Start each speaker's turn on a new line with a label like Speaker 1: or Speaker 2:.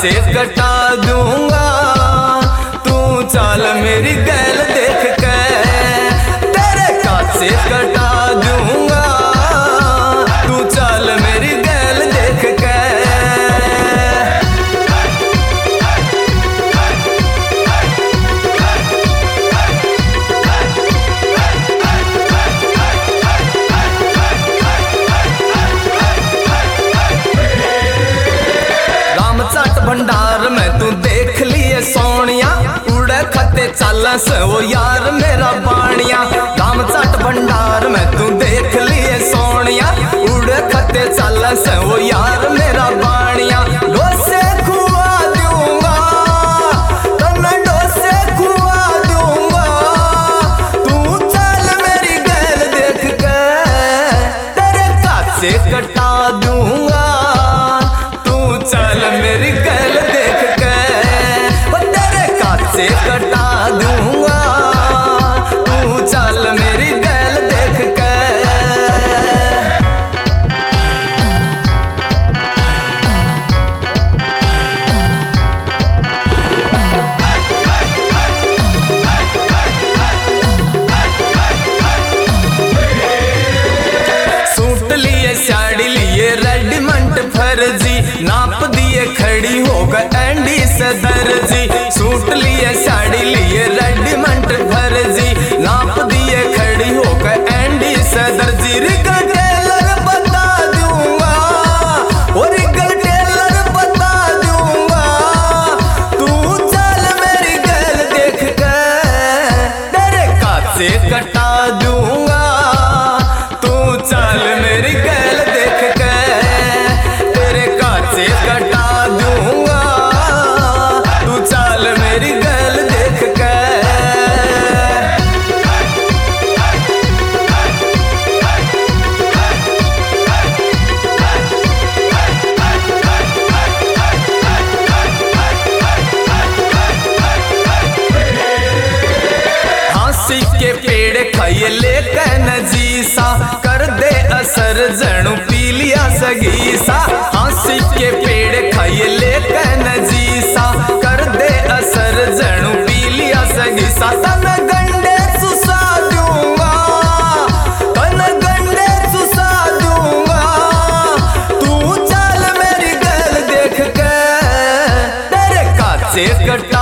Speaker 1: से कटा दूंगा, तू चल मेरी गैल देख के, तेरे काट से कटा दूंगा, तू चल मेरी गैल देख के। भंडार में तू देख लिए सोनिया, उड़े खते चल से वो यार मेरा बाणिया। राम चाट भंडार में तू देख लिए सोनिया, उड़े खते चल से वो यार मेरा बाणिया। डोसे खुआ दूंगा, तन्ने डोसे खुआ दूंगा, तू चल मेरी गैल देख के, तेरे काट से कटा दूंगा, तू चल मेरी गैल देख के, तेरे काट से कटा दूंगा, तू चल मेरी गैल देख के। सूट लिए साड़ी लिए रेडीमेड फर्जी, नाप दिए खड़ी हो गए एंडी से दर्जी। सूट लिए साड़ी लिए रेडीमेड फर्जी, नाप दिए खड़ी हो गए एंडी से दर्जी। रिगल टेलर बता दूंगा, और रिगल टेलर बता दूंगा, तू चल मेरी गैल देख के, तेरे काट से कटा दूंगा, तू चल मेरी गैल देख के, तेरे काट से कटा दूंगा, तू चल मेरी गैल देख के। हाँसी के पेड़ खाइए लेके नजीसा, कर दे असर जणू पी लिया सगीसा। हाँसी के पेड़ खाइए लेके नजीसा, कर दे असर जणू पी लिया सगीसा। तन गंडे सुसा दूंगा, तन गंडे सुसा दूंगा, तू चल मेरी गैल देख के, तेरे काट से कट